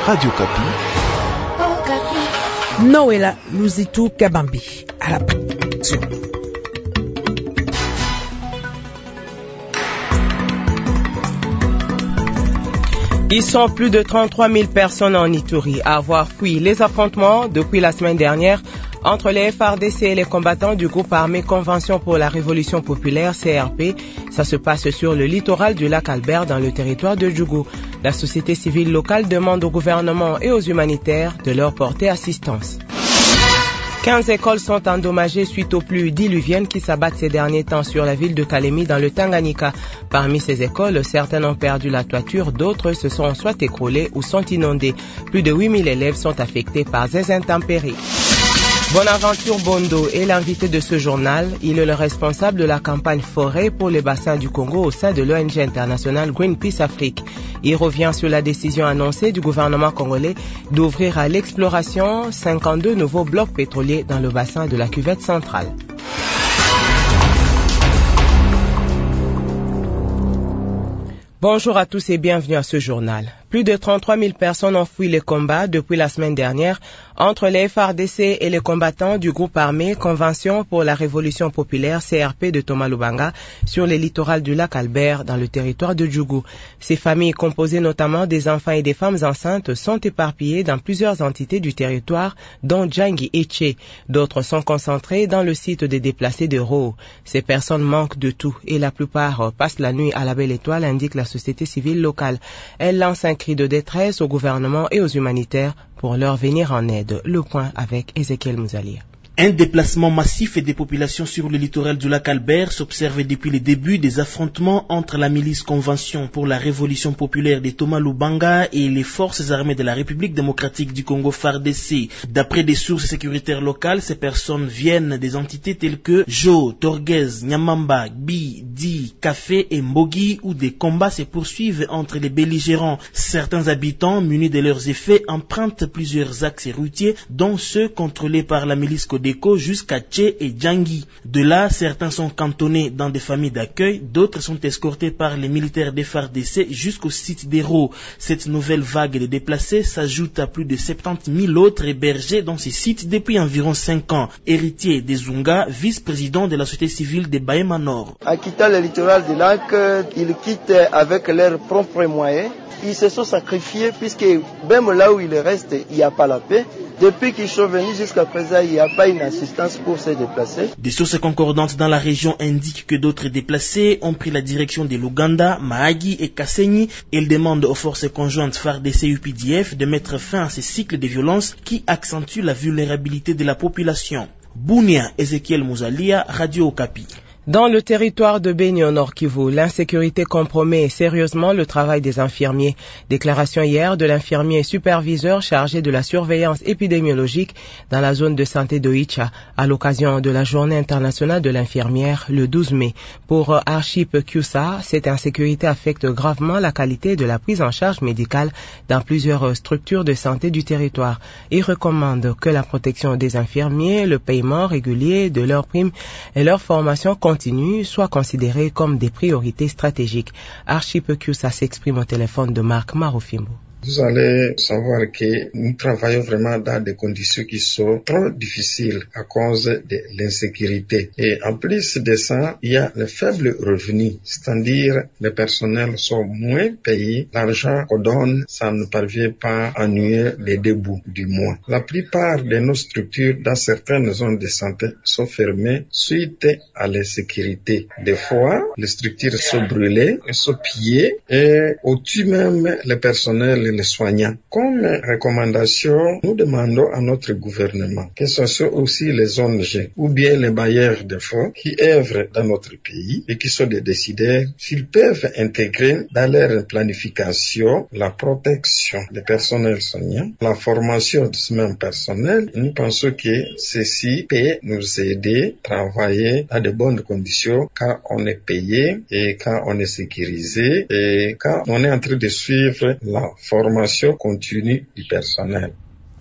Radio Kapi. Noëlla Luzitou Kabambi à la production. Ils sont plus de 33 000 personnes en Ituri à avoir fui les affrontements depuis la semaine dernière entre les FARDC et les combattants du groupe armé Convention pour la Révolution Populaire, CRP. Ça se passe sur le littoral du lac Albert dans le territoire de Djougou. La société civile locale demande au gouvernement et aux humanitaires de leur porter assistance. 15 écoles sont endommagées suite aux pluies diluviennes qui s'abattent ces derniers temps sur la ville de Kalemi dans le Tanganyika. Parmi ces écoles, certaines ont perdu la toiture, d'autres se sont soit écroulées ou sont inondées. Plus de 8000 élèves sont affectés par ces intempéries. Bonaventure Bondo est l'invité de ce journal. Il est le responsable de la campagne forêt pour les bassins du Congo au sein de l'ONG internationale Greenpeace Afrique. Il revient sur la décision annoncée du gouvernement congolais d'ouvrir à l'exploration 52 nouveaux blocs pétroliers dans le bassin de la cuvette centrale. Bonjour à tous et bienvenue à ce journal. Plus de 33 000 personnes ont fui les combats depuis la semaine dernière entre les FARDC et les combattants du groupe armé Convention pour la Révolution Populaire CRP de Thomas Lubanga sur les littorales du lac Albert dans le territoire de Djougou. Ces familles composées notamment des enfants et des femmes enceintes sont éparpillées dans plusieurs entités du territoire dont Djangi Eche. D'autres sont concentrées dans le site des déplacés de Ro. Ces personnes manquent de tout et la plupart passent la nuit à la Belle Étoile, indique la société civile locale. Elle lance un cri de détresse au gouvernement et aux humanitaires pour leur venir en aide. Le point avec Ezekiel Mouzalia. Un déplacement massif des populations sur le littoral du lac Albert s'observe depuis le début des affrontements entre la milice Convention pour la Révolution Populaire de Thomas Lubanga et les forces armées de la République démocratique du Congo FARDC. D'après des sources sécuritaires locales, ces personnes viennent des entités telles que Jo, Torguez, Nyamamba, Gbi, Di, Café et Mbogi où des combats se poursuivent entre les belligérants. Certains habitants, munis de leurs effets, empruntent plusieurs axes routiers dont ceux contrôlés par la milice Kodeko jusqu'à Tché et Djangi. De là, certains sont cantonnés dans des familles d'accueil, d'autres sont escortés par les militaires des FARDC jusqu'au site d'Hérault. Cette nouvelle vague de déplacés s'ajoute à plus de 70 000 autres hébergés dans ces sites depuis environ 5 ans. Héritier des Zunga, vice-président de la société civile de Bahema Nord. En quittant le littoral du lac, ils quittent avec leurs propres moyens. Ils se sont sacrifiés puisque même là où ils restent, il n'y a pas la paix. Depuis qu'ils sont venus jusqu'à présent, il n'y a pas une assistance pour se déplacer. Des sources concordantes dans la région indiquent que d'autres déplacés ont pris la direction de l'Ouganda, Mahagi et Kasenyi. Ils demandent aux forces conjointes FARDC et UPDF de mettre fin à ces cycles de violence qui accentuent la vulnérabilité de la population. Bounia, Ezekiel Mouzalia, Radio Okapi. Dans le territoire de Beni au Nord Kivu, l'insécurité compromet sérieusement le travail des infirmiers. Déclaration hier de l'infirmier superviseur chargé de la surveillance épidémiologique dans la zone de santé de Oicha à l'occasion de la journée internationale de l'infirmière le 12 mai. Pour Archip Kyusa, cette insécurité affecte gravement la qualité de la prise en charge médicale dans plusieurs structures de santé du territoire. Il recommande que la protection des infirmiers, le paiement régulier de leurs primes et leur formation continue soit considérée comme des priorités stratégiques. Archip Kyusa s'exprime au téléphone de Marc Marofimbo. Vous allez savoir que nous travaillons vraiment dans des conditions qui sont trop difficiles à cause de l'insécurité. Et en plus de ça, il y a le faible revenu, c'est-à-dire les personnels sont moins payés. L'argent qu'on donne, ça ne parvient pas à annuler les débuts du mois. La plupart de nos structures dans certaines zones de santé sont fermées suite à l'insécurité. Des fois, les structures sont brûlées, sont pillées et on tue même les personnels les soignants. Comme recommandation, nous demandons à notre gouvernement que ce soit aussi les ONG ou bien les bailleurs de fonds qui œuvrent dans notre pays et qui sont des décideurs, s'ils peuvent intégrer dans leur planification la protection des personnels soignants, la formation de ce même personnel. Nous pensons que ceci peut nous aider à travailler dans de bonnes conditions quand on est payé et quand on est sécurisé et quand on est en train de suivre la formation continue du personnel.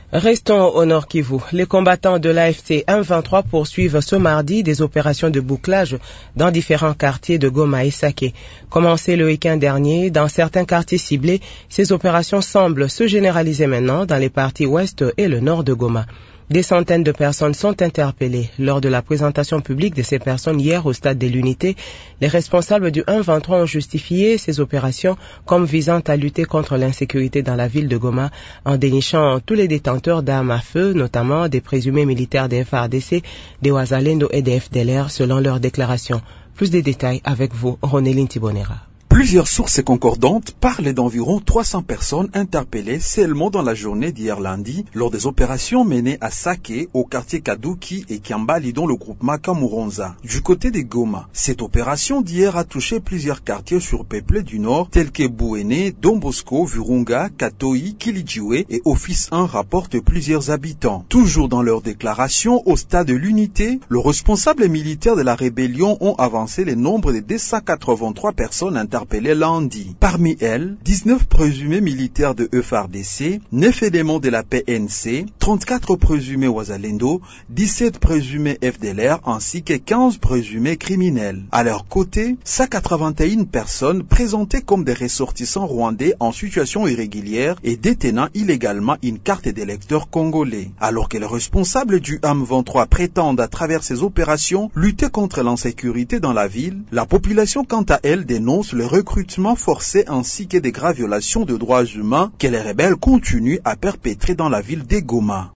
Restons au Nord Kivu. Les combattants de l'AFC M23 poursuivent ce mardi des opérations de bouclage dans différents quartiers de Goma et Sake. Commencé le week-end dernier, dans certains quartiers ciblés, ces opérations semblent se généraliser maintenant dans les parties ouest et le nord de Goma. Des centaines de personnes sont interpellées. Lors de la présentation publique de ces personnes hier au stade de l'Unité, les responsables du 1-23 ont justifié ces opérations comme visant à lutter contre l'insécurité dans la ville de Goma en dénichant tous les détenteurs d'armes à feu, notamment des présumés militaires des FARDC, des Wazalendo et des FDLR selon leurs déclarations. Plus de détails avec vous, Ronéline Tibonera. Plusieurs sources concordantes parlent d'environ 300 personnes interpellées seulement dans la journée d'hier lundi lors des opérations menées à Sake, au quartier Kaduki et Kiambali dans le groupement Kamuronza. Du côté des Goma, cette opération d'hier a touché plusieurs quartiers surpeuplés du nord tels que Bouéné, Don Bosco, Virunga, Katoi, Kilijiwe et Office 1 rapportent plusieurs habitants. Toujours dans leur déclaration au stade de l'Unité, le responsable militaire de la rébellion ont avancé le nombre de 283 personnes interpellées lundi. Parmi elles, 19 présumés militaires de FARDC, 9 éléments de la PNC, 34 présumés Wazalendo, 17 présumés FDLR ainsi que 15 présumés criminels. À leur côté, 181 personnes présentées comme des ressortissants rwandais en situation irrégulière et détenant illégalement une carte d'électeur congolais. Alors que les responsables du M23 prétendent à travers ces opérations lutter contre l'insécurité dans la ville, la population quant à elle dénonce le recrutement forcé ainsi que des graves violations de droits humains que les rebelles continuent à perpétrer dans la ville de Goma.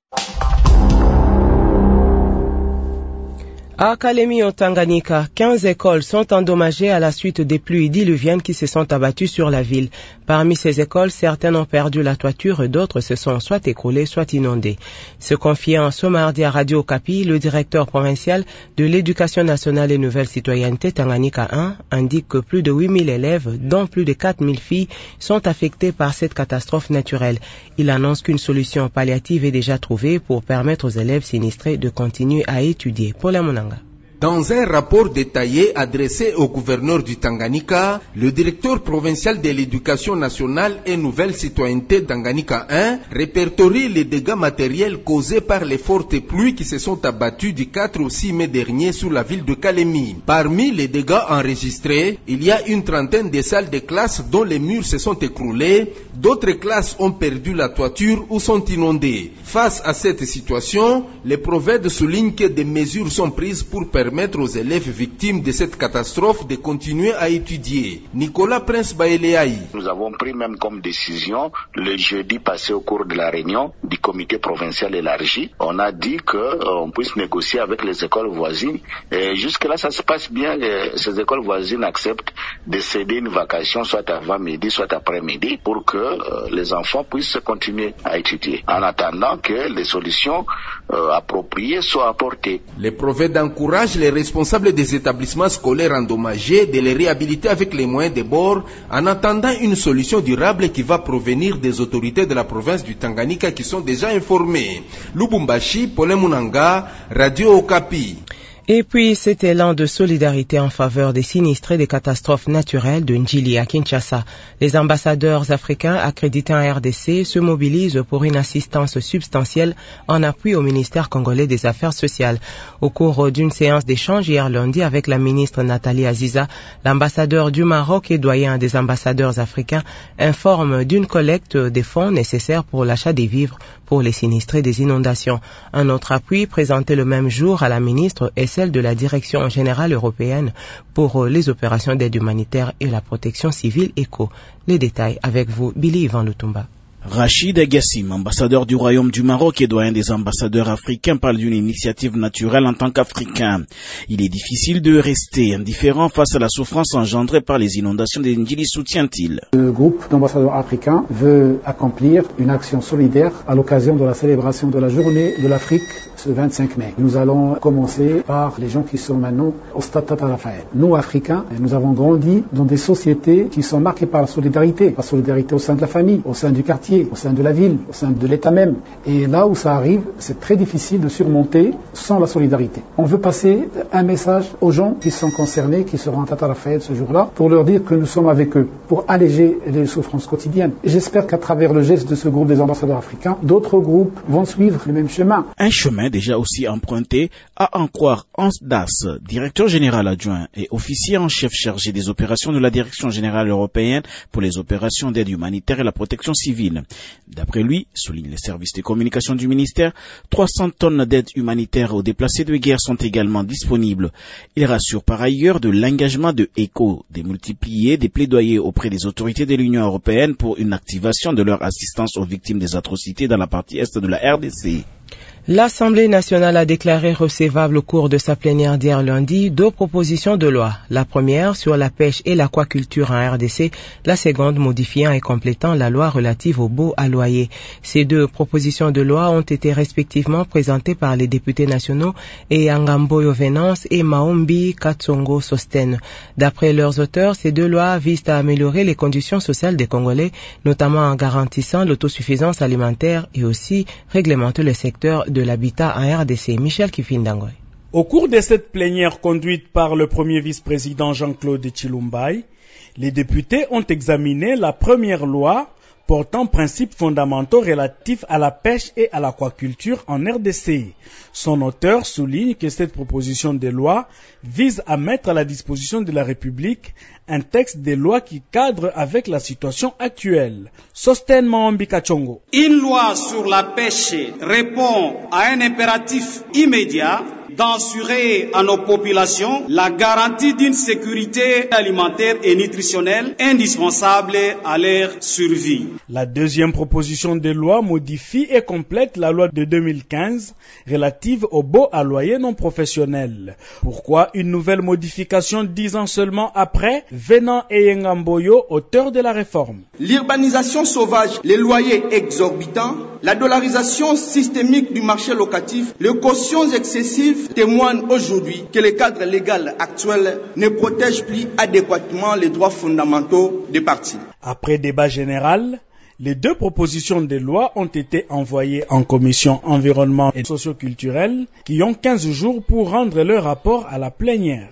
À Kalemi au Tanganyika, 15 écoles sont endommagées à la suite des pluies diluviennes qui se sont abattues sur la ville. Parmi ces écoles, certaines ont perdu la toiture et d'autres se sont soit écroulées, soit inondées. Se confiant ce mardi à Radio Okapi, le directeur provincial de l'Éducation nationale et nouvelle citoyenneté Tanganyika 1 indique que plus de 8000 élèves, dont plus de 4000 filles, sont affectés par cette catastrophe naturelle. Il annonce qu'une solution palliative est déjà trouvée pour permettre aux élèves sinistrés de continuer à étudier. Paul Amunanga. Dans un rapport détaillé adressé au gouverneur du Tanganyika, le directeur provincial de l'éducation nationale et nouvelle citoyenneté Tanganyika 1 répertorie les dégâts matériels causés par les fortes pluies qui se sont abattues du 4 au 6 mai dernier sur la ville de Kalemi. Parmi les dégâts enregistrés, il y a une trentaine de salles de classe dont les murs se sont écroulés, d'autres classes ont perdu la toiture ou sont inondées. Face à cette situation, les prophètes soulignent que des mesures sont prises pour permettre aux élèves victimes de cette catastrophe de continuer à étudier. Nicolas Prince Baéléaï. Nous avons pris même comme décision le jeudi passé au cours de la réunion du comité provincial élargi. On a dit qu'on puisse négocier avec les écoles voisines. Et jusque-là, ça se passe bien. Ces écoles voisines acceptent de céder une vacation soit avant midi, soit après-midi pour que les enfants puissent continuer à étudier en attendant que les solutions appropriées soient apportées. Les prophètes encouragent les responsables des établissements scolaires endommagés de les réhabiliter avec les moyens de bord en attendant une solution durable qui va provenir des autorités de la province du Tanganyika qui sont déjà informées. Lubumbashi, Paul Munanga, Radio Okapi. Et puis, cet élan de solidarité en faveur des sinistrés des catastrophes naturelles de Ndjili à Kinshasa. Les ambassadeurs africains accrédités en RDC se mobilisent pour une assistance substantielle en appui au ministère congolais des Affaires sociales. Au cours d'une séance d'échange hier lundi avec la ministre Nathalie Aziza, l'ambassadeur du Maroc et doyen des ambassadeurs africains informe d'une collecte des fonds nécessaires pour l'achat des vivres pour les sinistrés des inondations. Un autre appui présenté le même jour à la ministre est celle de la Direction générale européenne pour les opérations d'aide humanitaire et la protection civile ECHO. Les détails avec vous, Billy Ivan Lutumba. Rachid Agassim, ambassadeur du Royaume du Maroc et doyen des ambassadeurs africains, parle d'une initiative naturelle en tant qu'Africain. Il est difficile de rester indifférent face à la souffrance engendrée par les inondations de Ndjili, soutient-il. Le groupe d'ambassadeurs africains veut accomplir une action solidaire à l'occasion de la célébration de la journée de l'Afrique ce 25 mai. Nous allons commencer par les gens qui sont maintenant au stade Tata Raphaël. Nous, Africains, nous avons grandi dans des sociétés qui sont marquées par la solidarité au sein de la famille, au sein du quartier, au sein de la ville, au sein de l'État même. Et là où ça arrive, c'est très difficile de surmonter sans la solidarité. On veut passer un message aux gens qui sont concernés, qui seront à Tata Raphaël ce jour-là, pour leur dire que nous sommes avec eux, pour alléger les souffrances quotidiennes. Et j'espère qu'à travers le geste de ce groupe des ambassadeurs africains, d'autres groupes vont suivre le même chemin. Un chemin déjà aussi emprunté, à en croire Hans Das, directeur général adjoint et officier en chef chargé des opérations de la Direction générale européenne pour les opérations d'aide humanitaire et la protection civile. D'après lui, souligne les services de communication du ministère, 300 tonnes d'aide humanitaire aux déplacés de guerre sont également disponibles. Il rassure par ailleurs de l'engagement de ECHO, démultiplier des plaidoyers auprès des autorités de l'Union européenne pour une activation de leur assistance aux victimes des atrocités dans la partie est de la RDC. L'Assemblée nationale a déclaré recevable au cours de sa plénière d'hier lundi 2 propositions de loi. La première sur la pêche et l'aquaculture en RDC, la seconde modifiant et complétant la loi relative aux baux à loyer. Ces 2 propositions de loi ont été respectivement présentées par les députés nationaux et Angamboyo Venance et Maombi Katsongo Sosten. D'après leurs auteurs, ces 2 lois visent à améliorer les conditions sociales des Congolais, notamment en garantissant l'autosuffisance alimentaire et aussi réglementer le secteur de l'habitat en RDC. Michel Kifindangoy. Au cours de cette plénière conduite par le premier vice-président Jean-Claude Chilumbai, les députés ont examiné la première loi portant principes fondamentaux relatifs à la pêche et à l'aquaculture en RDC. Son auteur souligne que cette proposition de loi vise à mettre à la disposition de la République un texte de loi qui cadre avec la situation actuelle. Sosten Maombi Kachongo. Une loi sur la pêche répond à un impératif immédiat d'assurer à nos populations la garantie d'une sécurité alimentaire et nutritionnelle indispensable à leur survie. La deuxième proposition de loi modifie et complète la loi de 2015 relative aux baux à loyer non professionnels. Pourquoi une nouvelle modification 10 ans seulement après? Venant et Ngamboyo, auteur de la réforme. L'urbanisation sauvage, les loyers exorbitants, la dollarisation systémique du marché locatif, les cautions excessives témoignent aujourd'hui que le cadre légal actuel ne protège plus adéquatement les droits fondamentaux des parties. Après débat général, les 2 propositions de loi ont été envoyées en commission environnement et socioculturelle qui ont 15 jours pour rendre leur rapport à la plénière.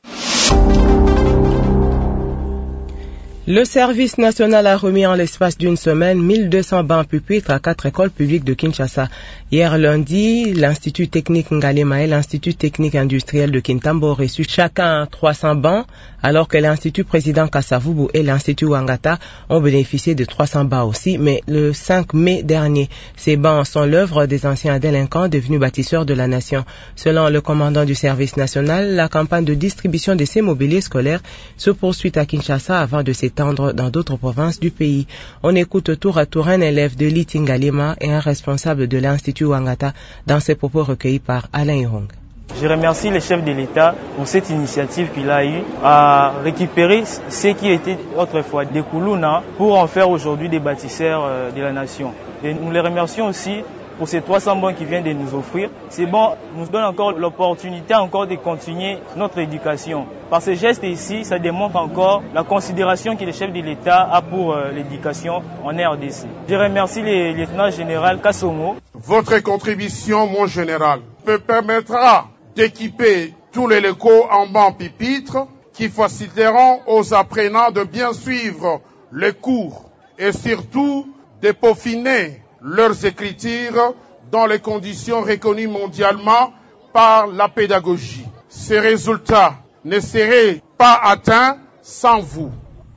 Le service national a remis en l'espace d'une semaine 1200 bancs pupitres à 4 écoles publiques de Kinshasa. Hier lundi, l'Institut technique Ngalema et l'Institut technique industriel de Kintambo ont reçu chacun 300 bancs, alors que l'Institut président Kassavubu et l'Institut Wangata ont bénéficié de 300 bancs aussi, mais le 5 mai dernier. Ces bancs sont l'œuvre des anciens délinquants devenus bâtisseurs de la nation. Selon le commandant du service national, la campagne de distribution de ces mobiliers scolaires se poursuit à Kinshasa avant de s'étendre dans d'autres provinces du pays. On écoute tour à tour un élève de l'Itingalima et un responsable de l'Institut Wangata dans ses propos recueillis par Alain Irong. Je remercie le chef de l'État pour cette initiative qu'il a eue à récupérer ce qui était autrefois des Koulouna pour en faire aujourd'hui des bâtisseurs de la nation. Et nous les remercions aussi pour ces 300 bons qu'il vient de nous offrir. Ces bons nous donnent encore l'opportunité de continuer notre éducation. Par ce geste ici, ça démontre encore la considération que le chef de l'État a pour l'éducation en RDC. Je remercie le lieutenant général Kassongo. Votre contribution, mon général, me permettra d'équiper tous les locaux en bancs pupitres qui faciliteront aux apprenants de bien suivre les cours et surtout de peaufiner leurs écritures dans les conditions reconnues mondialement par la pédagogie. Ces résultats ne seraient pas atteints sans vous.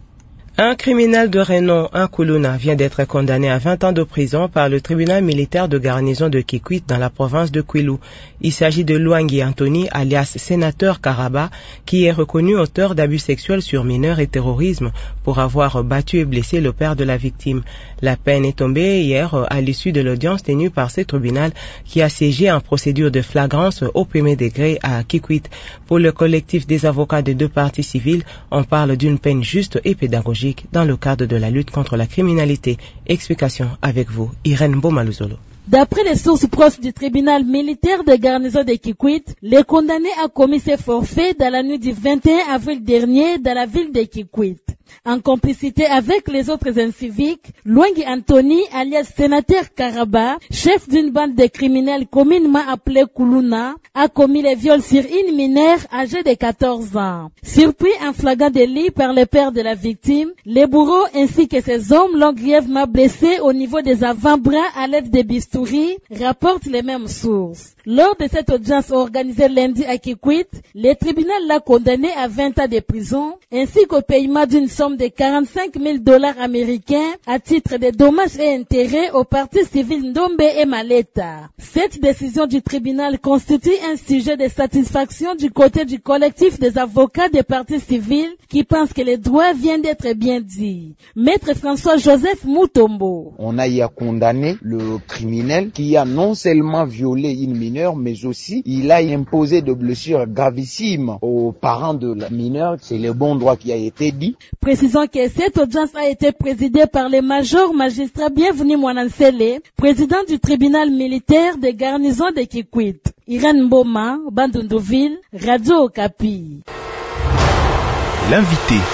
Un criminel de renom, un Koulouna, vient d'être condamné à 20 ans de prison par le tribunal militaire de garnison de Kikwit dans la province de Kwilu. Il s'agit de Luangi Anthony, alias sénateur Karaba, qui est reconnu auteur d'abus sexuels sur mineurs et terrorisme pour avoir battu et blessé le père de la victime. La peine est tombée hier à l'issue de l'audience tenue par ce tribunal qui a siégé en procédure de flagrance au premier degré à Kikwit. Pour le collectif des avocats des 2 parties civiles, on parle d'une peine juste et pédagogique dans le cadre de la lutte contre la criminalité. Explication avec vous, Irène Bomaluzolo. D'après les sources proches du tribunal militaire de garnison de Kikwit, le condamné a commis ses forfaits dans la nuit du 21 avril dernier dans la ville de Kikwit. En complicité avec les autres inciviques, Luangi Anthony, alias sénateur Karaba, chef d'une bande de criminels communément appelée Kuluna, a commis les viols sur une mineure âgée de 14 ans. Surpris en flagrant délit par le père de la victime, les bourreaux ainsi que ses hommes l'ont grièvement blessé au niveau des avant-bras à l'aide de bistouris, rapportent les mêmes sources. Lors de cette audience organisée lundi à Kikwit, le tribunal l'a condamné à 20 ans de prison ainsi qu'au paiement d'une somme de $45,000 américains à titre de dommages et intérêts aux parties civiles Ndombe et Maleta. Cette décision du tribunal constitue un sujet de satisfaction du côté du collectif des avocats des parties civiles qui pensent que les droits viennent d'être bien dits. Maître François-Joseph Mutombo. On a y à condamner le criminel qui a non seulement violé une mineure, mais aussi il a imposé de blessures gravissimes aux parents de la mineure. C'est le bon droit qui a été dit. Précisons que cette audience a été présidée par le major magistrat Bienvenu Mwanansele, président du tribunal militaire de garnison de Kikwit. Irène Mboma, Bandunduville, Radio Okapi. L'invité.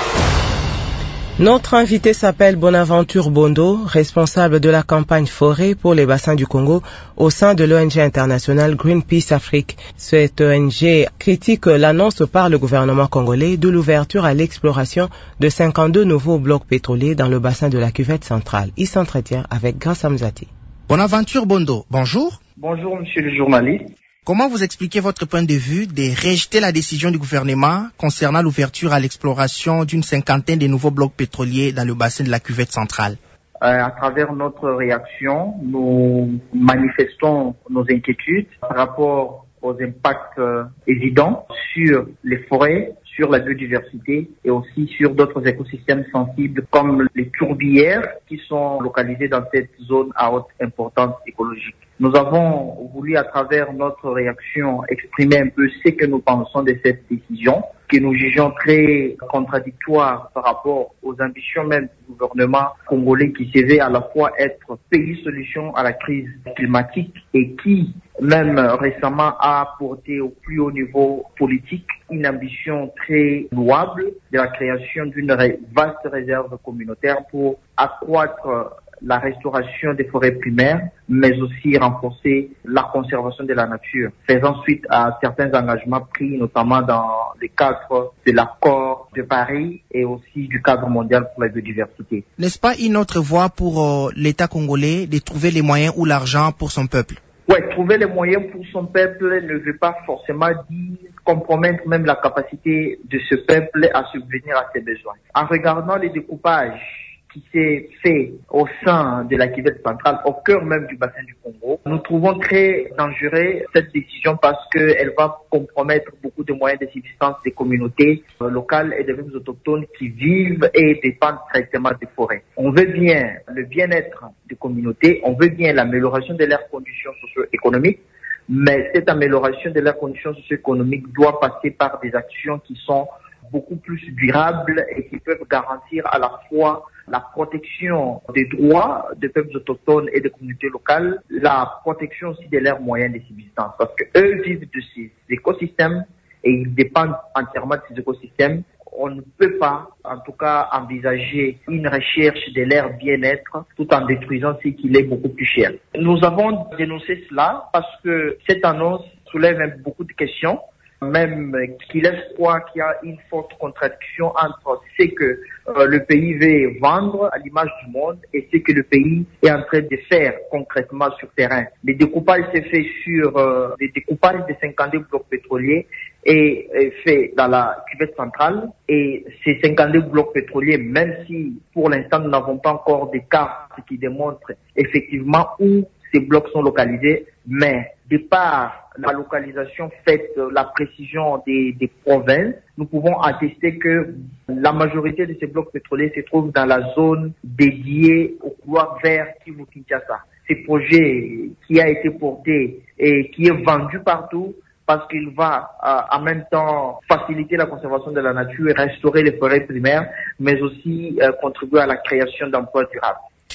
Notre invité s'appelle Bonaventure Bondo, responsable de la campagne forêt pour les bassins du Congo au sein de l'ONG internationale Greenpeace Afrique. Cette ONG critique l'annonce par le gouvernement congolais de l'ouverture à l'exploration de 52 nouveaux blocs pétroliers dans le bassin de la cuvette centrale. Il s'entretient avec Grace Amzati. Bonaventure Bondo, bonjour. Bonjour monsieur le journaliste. Comment vous expliquez votre point de vue de rejeter la décision du gouvernement concernant l'ouverture à l'exploration d'une cinquantaine de nouveaux blocs pétroliers dans le bassin de la cuvette centrale? À travers notre réaction, nous manifestons nos inquiétudes par rapport aux impacts évidents sur les forêts, sur la biodiversité et aussi sur d'autres écosystèmes sensibles comme les tourbières qui sont localisées dans cette zone à haute importance écologique. Nous avons voulu à travers notre réaction exprimer un peu ce que nous pensons de cette décision, que nous jugeons très contradictoire par rapport aux ambitions même du gouvernement congolais qui se veut à la fois être pays solution à la crise climatique et qui même récemment a apporté au plus haut niveau politique une ambition très louable de la création d'une vaste réserve communautaire pour accroître la restauration des forêts primaires, mais aussi renforcer la conservation de la nature, faisant suite à certains engagements pris, notamment dans le cadre de l'accord de Paris et aussi du cadre mondial pour la biodiversité. N'est-ce pas une autre voie pour l'État congolais de trouver les moyens ou l'argent pour son peuple? Ouais, trouver les moyens pour son peuple ne veut pas forcément dire compromettre même la capacité de ce peuple à subvenir à ses besoins. En regardant les découpages qui s'est fait au sein de la cuvette centrale, au cœur même du bassin du Congo, nous trouvons très dangereux cette décision parce qu'elle va compromettre beaucoup de moyens de subsistance des communautés locales et des peuples autochtones qui vivent et dépendent directement des forêts. On veut bien le bien-être des communautés, on veut bien l'amélioration de leurs conditions socio-économiques, mais cette amélioration de leurs conditions socio-économiques doit passer par des actions qui sont beaucoup plus durables et qui peuvent garantir à la fois la protection des droits des peuples autochtones et des communautés locales, la protection aussi de leurs moyens de subsistance. Parce que eux vivent de ces écosystèmes et ils dépendent entièrement de ces écosystèmes. On ne peut pas, en tout cas, envisager une recherche de leur bien-être tout en détruisant ce qui est beaucoup plus cher. Nous avons dénoncé cela parce que cette annonce soulève beaucoup de questions, même qui laisse croire qu'il y a une forte contradiction entre ce que le pays veut vendre à l'image du monde et ce que le pays est en train de faire concrètement sur terrain. Le découpage s'est fait sur le découpage de 52 blocs pétroliers et fait dans la cuvette centrale. Et ces 52 blocs pétroliers, même si pour l'instant nous n'avons pas encore des cartes qui démontrent effectivement où ces blocs sont localisés, mais de par la localisation faite, la précision des provinces, nous pouvons attester que la majorité de ces blocs pétroliers se trouvent dans la zone dédiée au couloir vers Kivu-Kinshasa. Ce projet qui a été porté et qui est vendu partout parce qu'il va en même temps faciliter la conservation de la nature et restaurer les forêts primaires, mais aussi contribuer à la création d'emplois durables.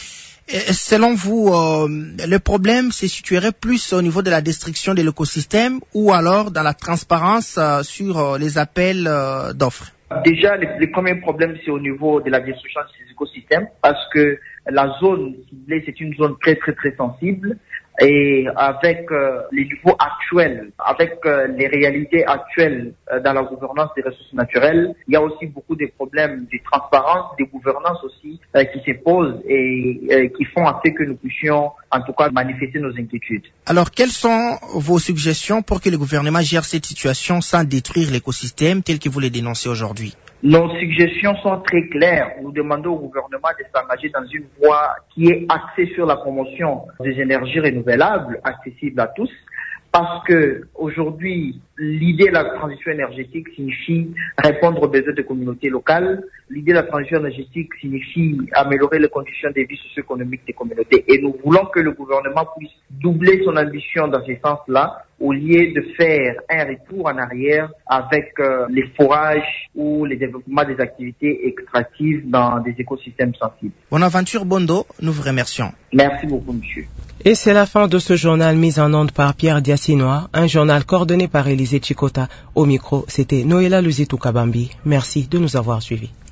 Selon vous, le problème se situerait plus au niveau de la destruction de l'écosystème ou alors dans la transparence sur les appels d'offres? Déjà, le premier problème, c'est au niveau de la destruction de ces écosystèmes parce que la zone ciblée, c'est une zone très, très, très sensible. Et avec les niveaux actuels, avec les réalités actuelles dans la gouvernance des ressources naturelles, il y a aussi beaucoup de problèmes de transparence, de gouvernance aussi qui se posent et qui font à ce que nous puissions en tout cas manifester nos inquiétudes. Alors, quelles sont vos suggestions pour que le gouvernement gère cette situation sans détruire l'écosystème tel que vous le dénoncez aujourd'hui? Nos suggestions sont très claires. Nous demandons au gouvernement de s'engager dans une voie qui est axée sur la promotion des énergies renouvelables, accessibles à tous, parce que aujourd'hui, l'idée de la transition énergétique signifie répondre aux besoins des communautés locales. L'idée de la transition énergétique signifie améliorer les conditions de vie socio-économiques des communautés. Et nous voulons que le gouvernement puisse doubler son ambition dans ce sens-là, au lieu de faire un retour en arrière avec les forages ou le développement des activités extractives dans des écosystèmes sensibles. Bonaventure Bondo, nous vous remercions. Merci beaucoup, monsieur. Et c'est la fin de ce journal mis en onde par Pierre Diassinois, un journal coordonné par Élisée Chikota. Au micro, c'était Noéla Luzitou Kabambi. Merci de nous avoir suivis.